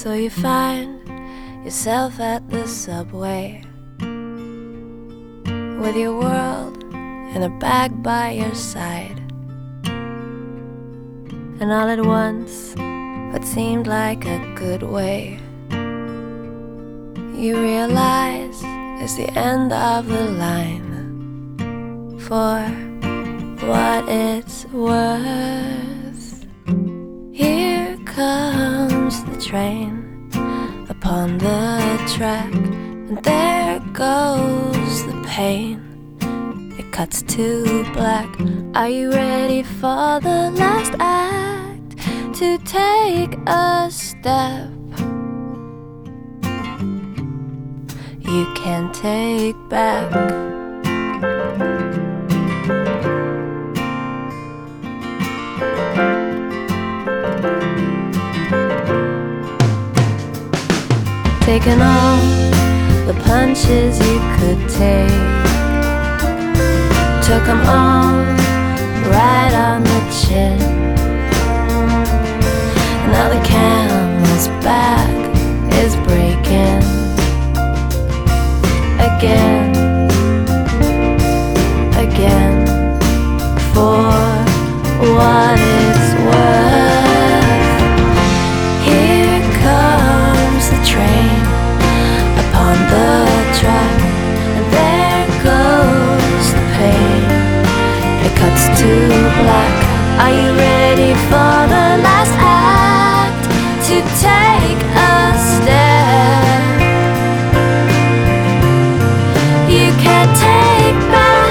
So you find yourself at the subway with your world in a bag by your side, and all at once, what seemed like a good way, you realize it's the end of the line. For what it's worth, here comes the train upon the track, and there goes the pain. It cuts to black. Are you ready for the last act? To take a step you can't take back. Taking all the punches you could take, took them all right on the chin. Now the camel's back is breaking again, again. For what it's worth, here comes the train upon the track, and there goes the pain. It cuts to black. Are you ready for the last act? To take a step you can't take back.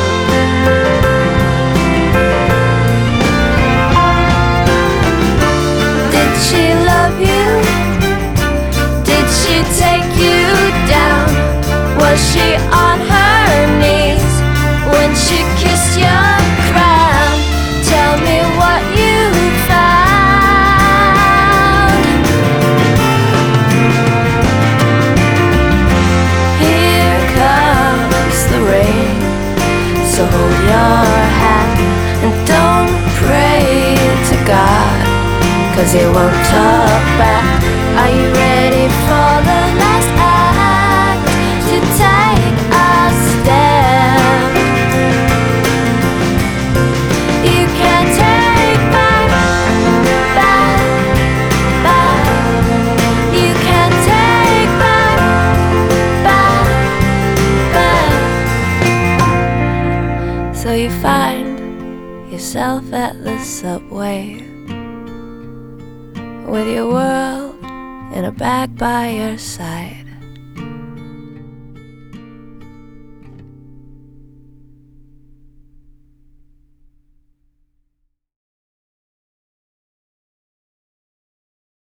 Did she love you? Did she take you down? Was she on her knees when she kissed your crown? Tell me what you found. Here comes the rain, so hold your hat and don't pray to God, 'cause He won't talk back. Are you ready for the last act? To take a step you can't take back, back, back. You can't take back, back, back. So you find yourself at the subway with your world in a bag by your side,